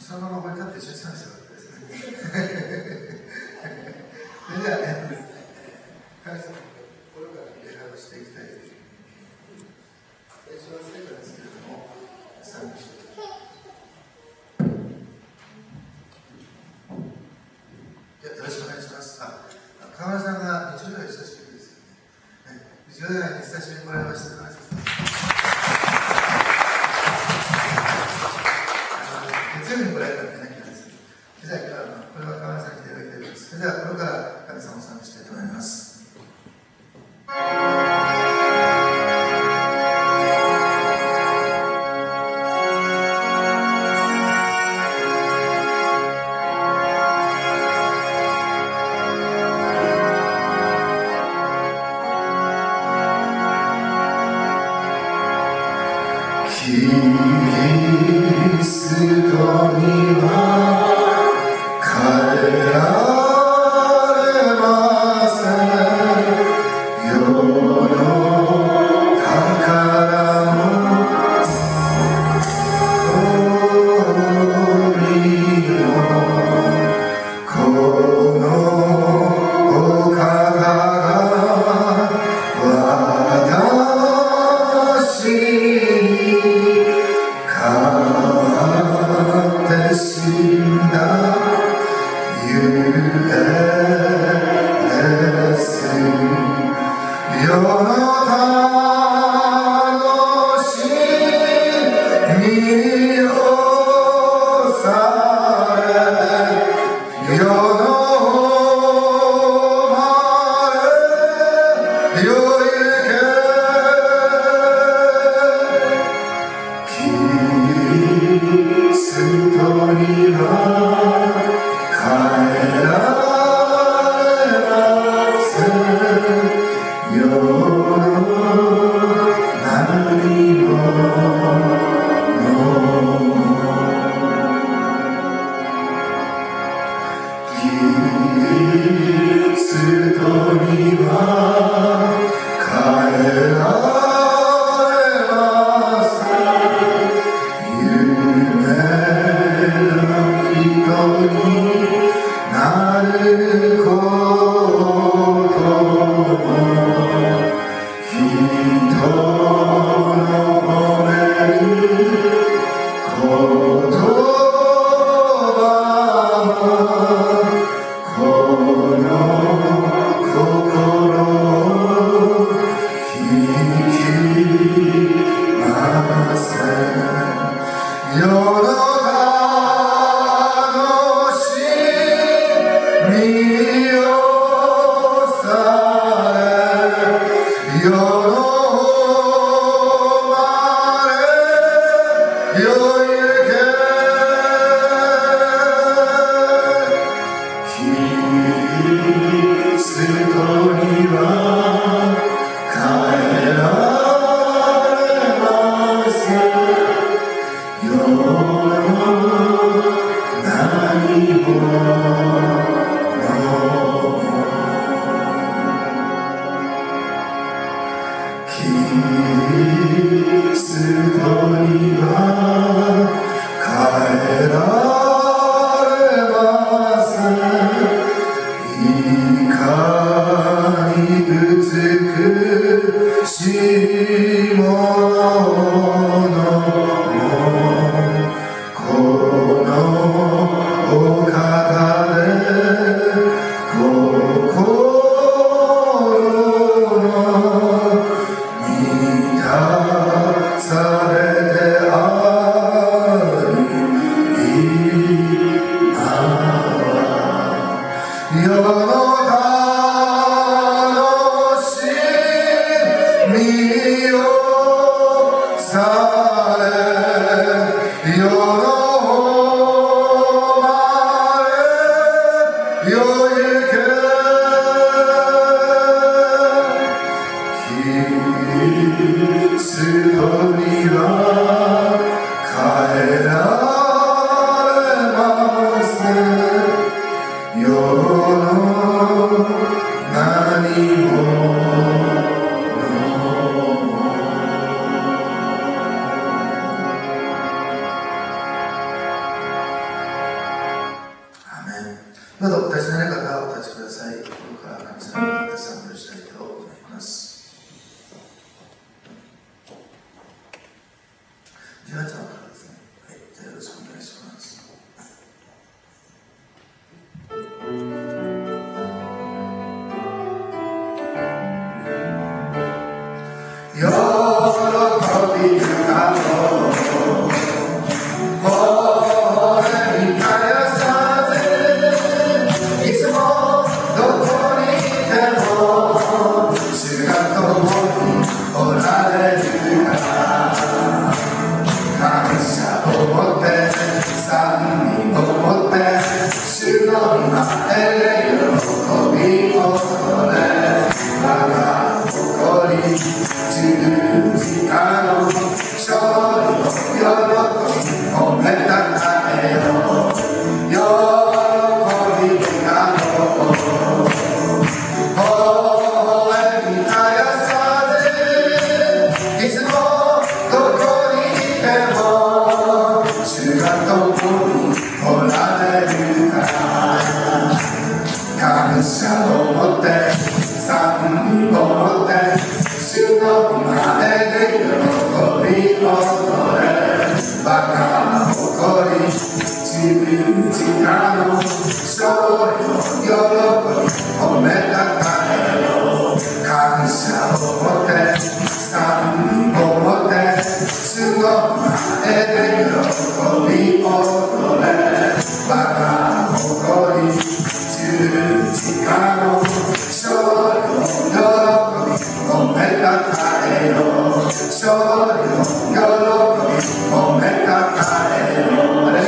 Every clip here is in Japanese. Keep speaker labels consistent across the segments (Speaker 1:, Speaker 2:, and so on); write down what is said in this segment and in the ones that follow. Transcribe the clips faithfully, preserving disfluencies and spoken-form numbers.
Speaker 1: そのままこれ立って一緒に賛してもらってですね。それではね、神様の心から礼拝をしていきたい。最初は聖歌ですけれども、賛美していきたい。よろしくお願いします。あ、河村さんが日曜日は久しぶりですよね。日曜日は久しぶりに来られました。月曜日に来られたんでね。じゃあ、これは河村さんに来ていただきたいと思います。それでは、これから神様を賛美したいと思います。
Speaker 2: 「
Speaker 1: どうぞお立ちの方お立ちください。ここから神様にお賛美をしたいと思います。じゅうはちばんからですね。はい、じゃあよろしくお願いします。喜び深の微笑み絶やさず、いつもどこにいても主が共におられるから感謝を持って賛美を持って主の御前で喜びを取れ我が誇り十字架の勝利を喜び褒めたたえよ喜び深の微笑み絶やさず、いつもどこにいても主が共におられるから感謝を持って賛美を持って主の御前で喜びを取れ我が誇り十字架の勝利を喜び褒めたたえよ感謝を持って賛美を持って主の御前で喜びを取れ我が誇り十字架の勝利を喜び褒めたたえよ勝利を喜び褒めたたえよあれが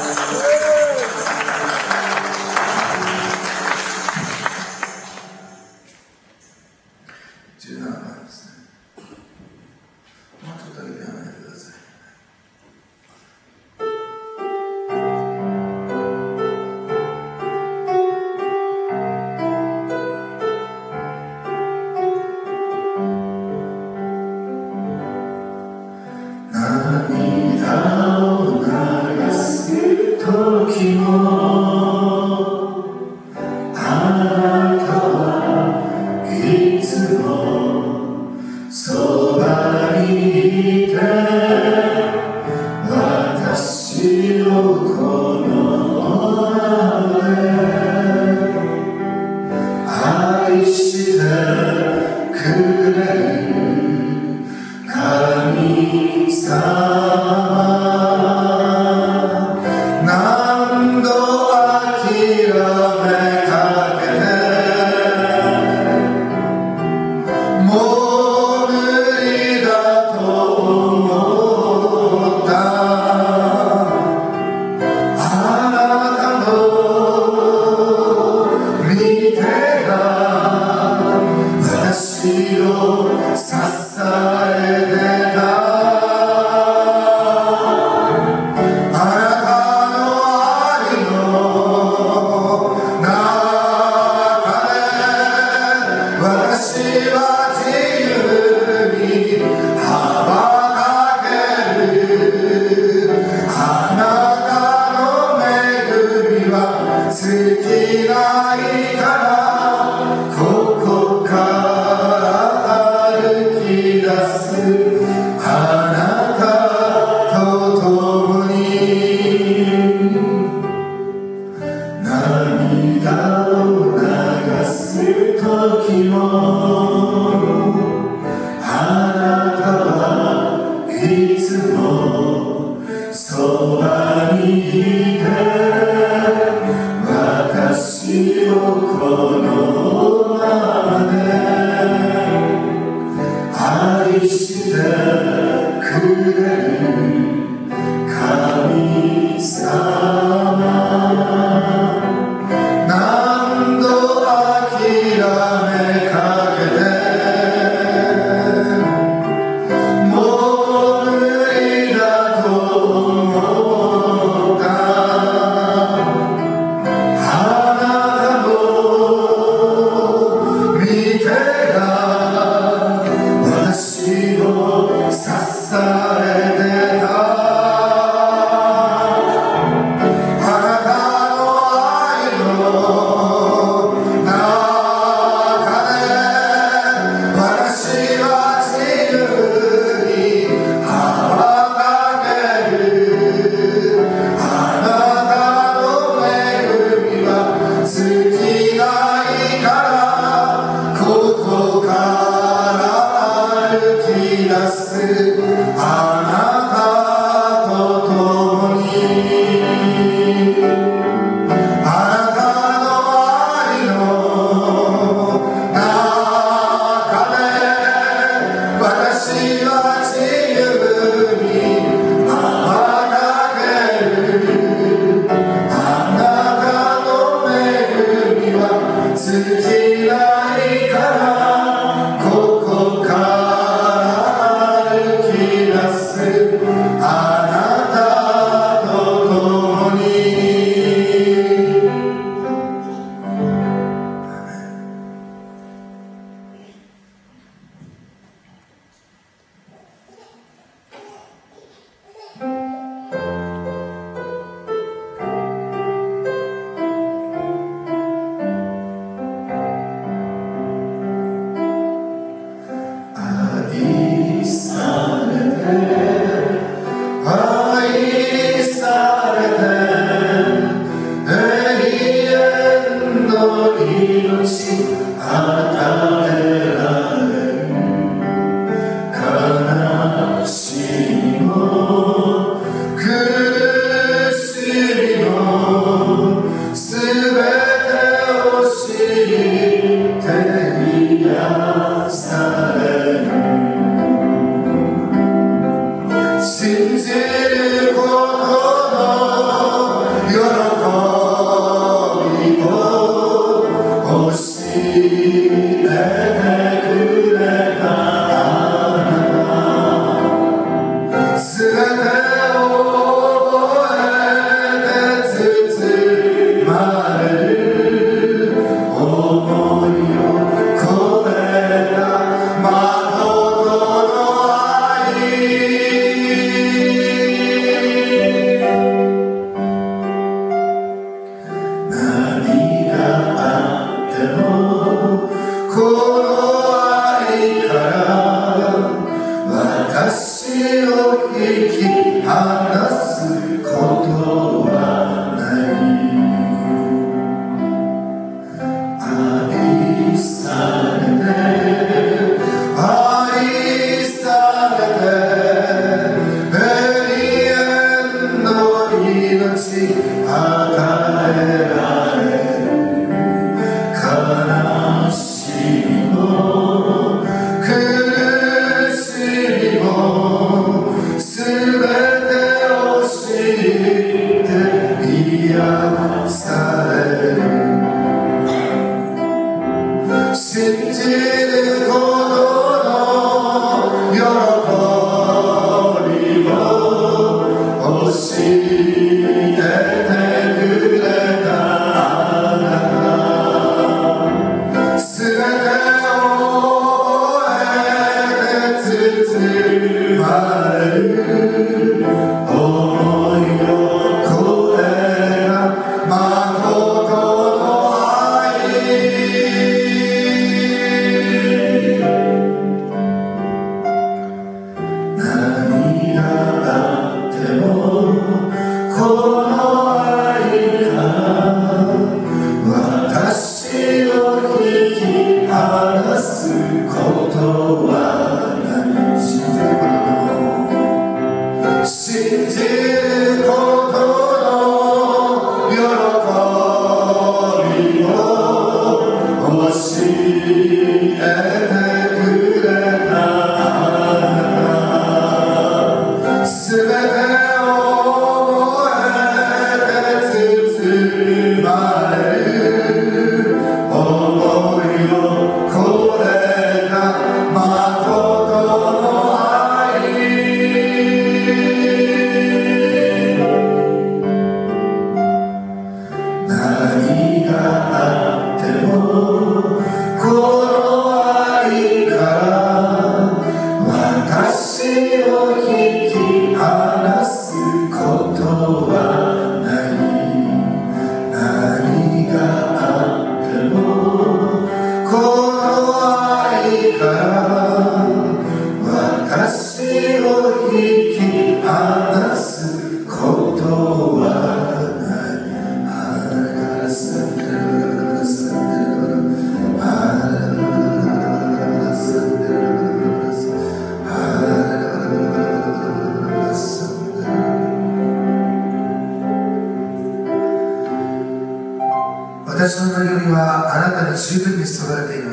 Speaker 1: じゅうななばんですね。もうちょっとだけやめてください。
Speaker 2: もう無理だと思う
Speaker 1: 私の恵みはあなたに十分に注がれています。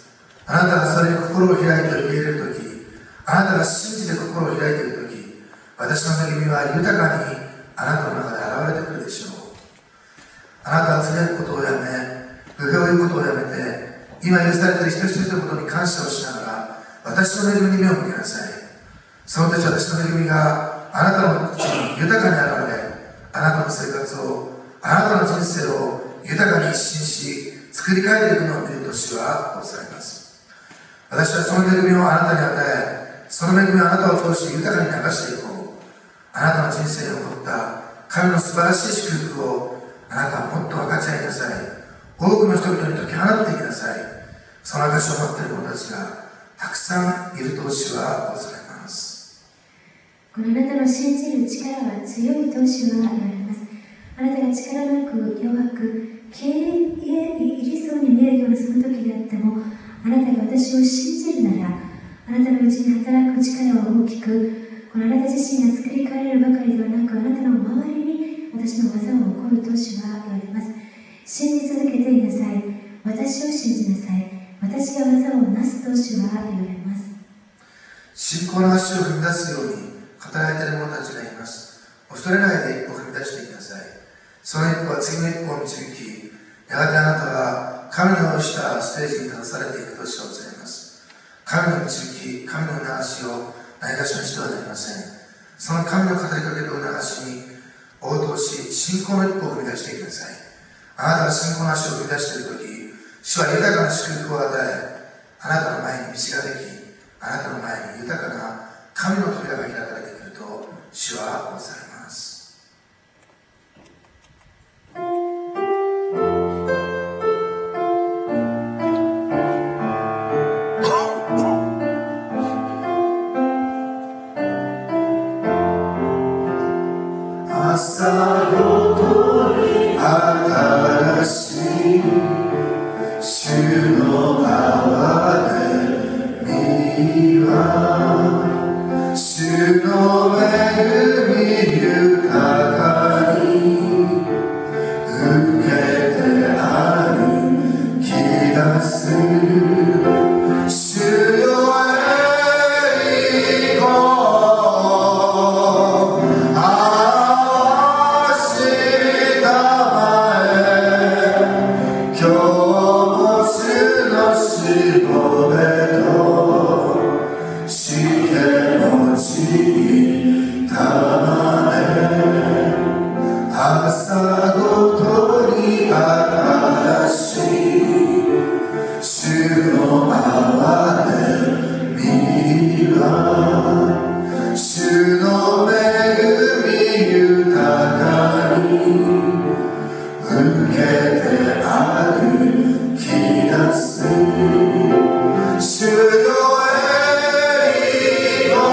Speaker 1: あなたがそれに心を開いて受け入れるとき、あなたが信じて心を開いているとき、私の恵みは豊かにあなたの中で現れてくるでしょう。あなたはつぶやくことをやめ、愚かを言うことをやめて、今許されている一人一人のことに感謝をしながら、私の恵みに目を向けなさい。その時私の恵みがあなたのうちに豊かに現れ、あなたの生活を、あなたの人生を豊かに一新し、作り変えていくのを見る年はございます。私はその恵みをあなたに与え、その恵みをあなたを通して豊かに流していこう。あなたの人生に起こった神の素晴らしい祝福をあなたはもっと分かち合いなさい。多くの人々に解き放っていきなさい。その証を持っている者たちがたくさんいる投資はございます。
Speaker 2: このあなたの信じる力は強い投資は言われます。 が力なく弱く消え入りそうに見えるようなその時であっても、あなたが私を信じるなら、あなたのうちに働く力は大きく、このあなた自身が作り変えられるばかりではなく、あなたの周りに私の技を起こると主は言われます。信じ続けていなさい。私を信じなさい。私が技をなすと主は言われます。
Speaker 1: 信仰の足を踏み出すように働いている者たちがいます。恐れないで一歩踏み出していきなさい。その一歩は次の一歩を導き、やがてあなたは神の用意したステージに立たされていくと主はおっしゃいます。神の導き、神の促しをないがしろにしてはなりません。その神の語りかける促しに応答し、信仰の一歩を踏み出していきなさい。あなたが信仰の足を踏み出しているとき、主は豊かな祝福を与え、あなたの前に道ができ、あなたの前に豊かな神の扉が開かれてくると主はおっしゃいます。朝ごとに新しい主の憐れみは、主の恵み豊かに受けて歩き出す。主よ栄光、朝ごとに新しい主の憐れみは、主の恵み豊かに受けて歩き出す。主よ栄光、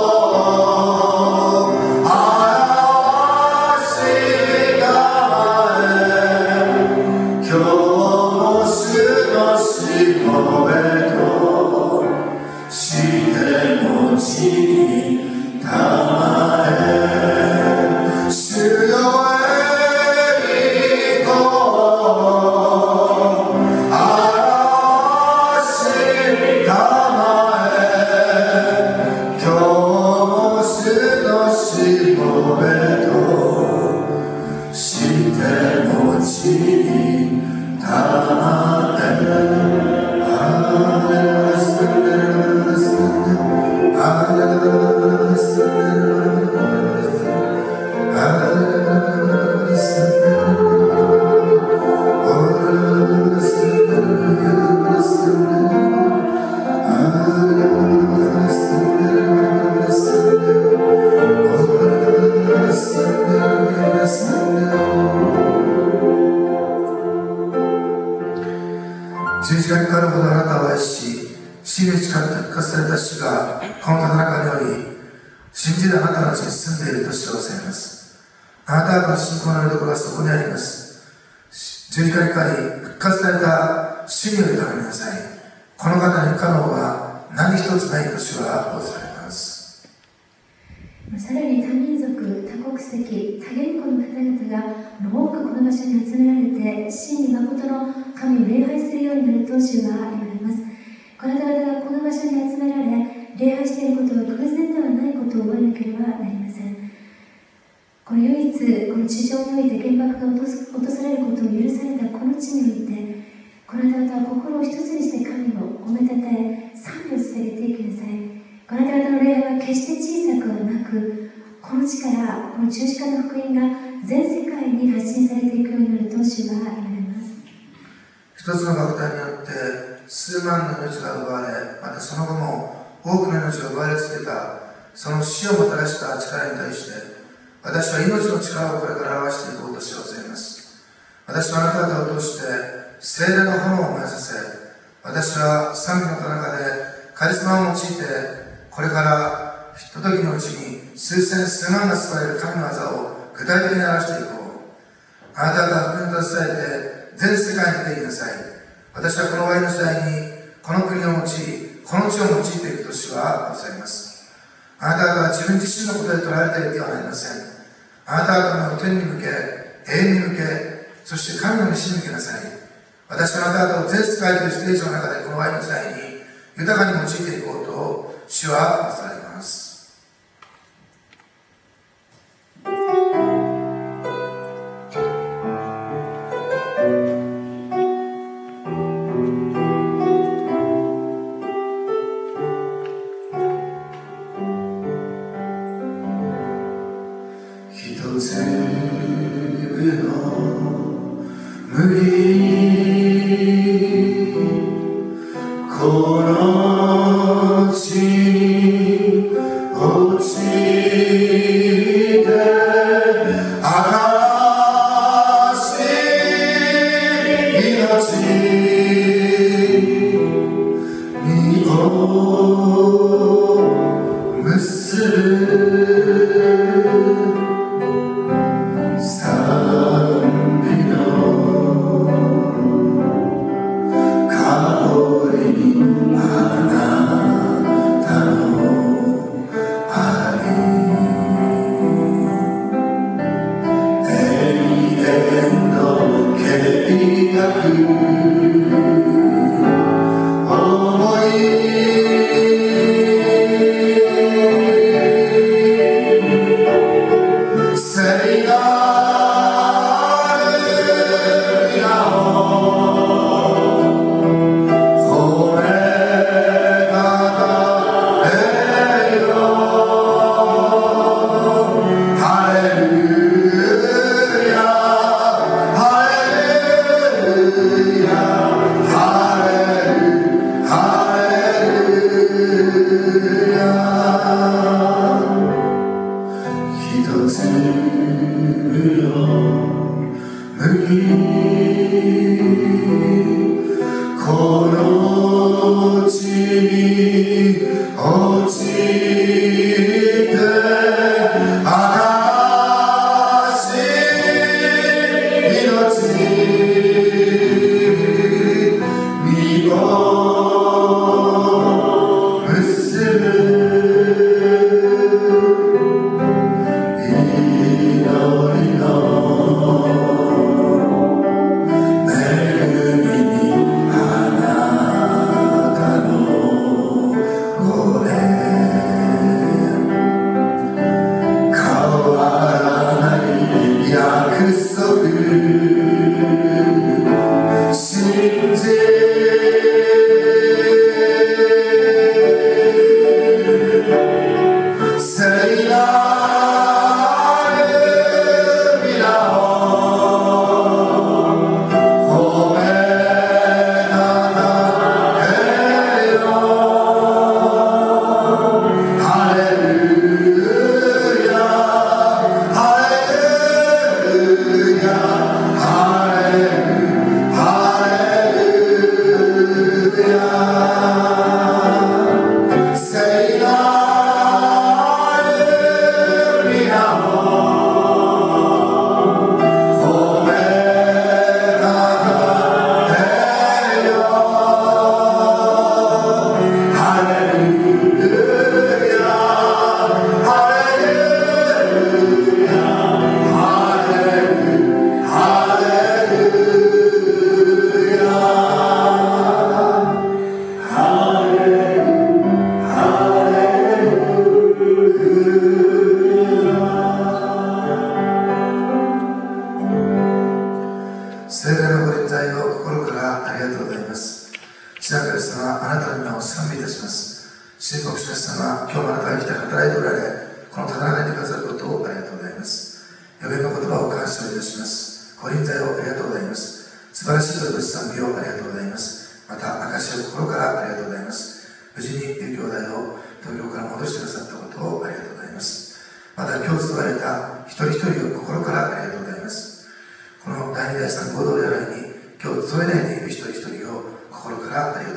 Speaker 1: 十字架にかかるほどあなたを愛し、死に打ち勝って復活された主がこの方の中におり、信じるあなたのうちに住んでいると主はおっしゃいます。あなた方の信仰のよりどころはそこにあります。十字架にかかり復活された主により頼みなさい。この方に不可能は何一つないと主はおっしゃいます。
Speaker 2: さらに多民族、多国籍、多言語の方々が多くこの場所に集められて、真に誠の神を礼拝するようになると主は言われます。この方々がこの場所に集められ、礼拝していることは偶然ではないことを覚えなければなりません。この唯一、この地上において原爆が落とす、落とされることを許されたこの地において、この方々は心を一つにして神を褒めたたえ、賛美を捧げていきなさい。この方々の礼拝は決して小さくはなく、この地からこの十字架の福音が全世界に発信されていくようになると主は言われます。
Speaker 1: 一つの爆弾によって数万の命が奪われ、またその後も多くの命が奪われ続けたその死をもたらした力に対して、私は命の力をこれから表していこうとしようと思います。私はあなた方を通して聖霊の炎を燃えさせ、私は賛美の中でカリスマを用いて、これからひとときのうちに数千数万が救われる神の技を具体的に表していこう。 あなた方は福音を伝えて全世界に出て行きなさい。私はこの終わりの時代にこの国を用い、この地を用いていくと主はおっしゃいます。あなた方は自分自身のことで捉えられていてはなりません。あなた方の天に向け、永遠に向け、そして神の道に向けなさい。私はあなた方を全世界というステージの中でこの終わりの時代に豊かに用いていこうと主はおっしゃいます。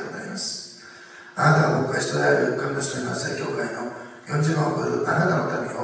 Speaker 1: あなたは僕が人である神の人の国際教会のよんじゅうまんを超えるあなたの民を